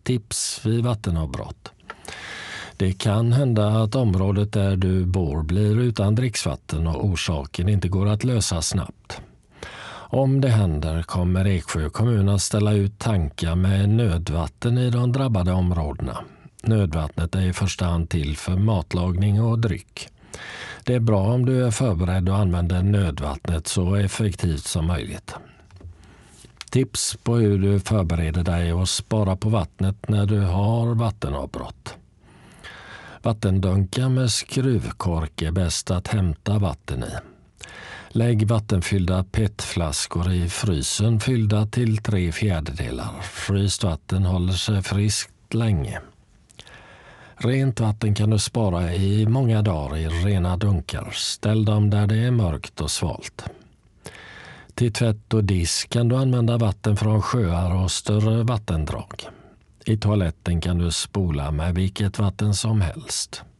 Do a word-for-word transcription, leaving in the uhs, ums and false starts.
tips vid vattenavbrott. Det kan hända att området där du bor blir utan dricksvatten och orsaken inte går att lösa snabbt. Om det händer kommer Eksjö kommun att ställa ut tankar med nödvatten i de drabbade områdena. Nödvattnet är i första hand till för matlagning och dryck. Det är bra om du är förberedd och använder nödvattnet så effektivt som möjligt. Tips på hur du förbereder dig och spara på vattnet när du har vattenavbrott. Vattendunkar med skruvkork är bäst att hämta vatten i. Lägg vattenfyllda petflaskor i frysen fyllda till tre fjärdedelar. Fryst vatten håller sig friskt länge. Rent vatten kan du spara i många dagar i rena dunkar. Ställ dem där det är mörkt och svalt. Till tvätt och disk kan du använda vatten från sjöar och större vattendrag. I toaletten kan du spola med vilket vatten som helst.